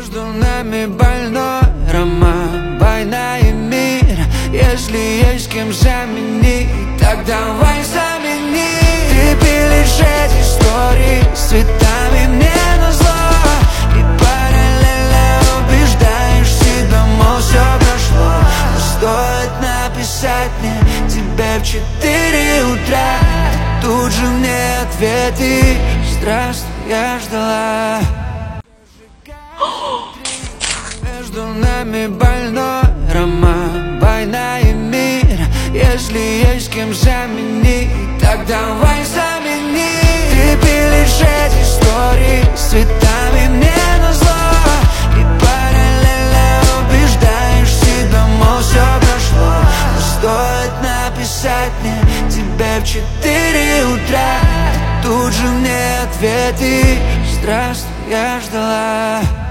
Между нами больной роман, война и мир. Если есть кем заменить, так давай замени. Ты пилишь эти истории с цветами мне назло, и параллельно убеждаешь себя, мол, все прошло. Но стоит написать мне тебе в 4 утра, тут же мне ответишь: здравствуй, я ждала. Между нами больной роман, война и мир. Если есть кем заменить, так давай замени. Ты пилишь эти истории с цветами мне назло, и параллельно убеждаешь себя, мол, все прошло. Но стоит написать мне тебе в 4 утра, тут же мне ответишь: здравствуй, я ждала.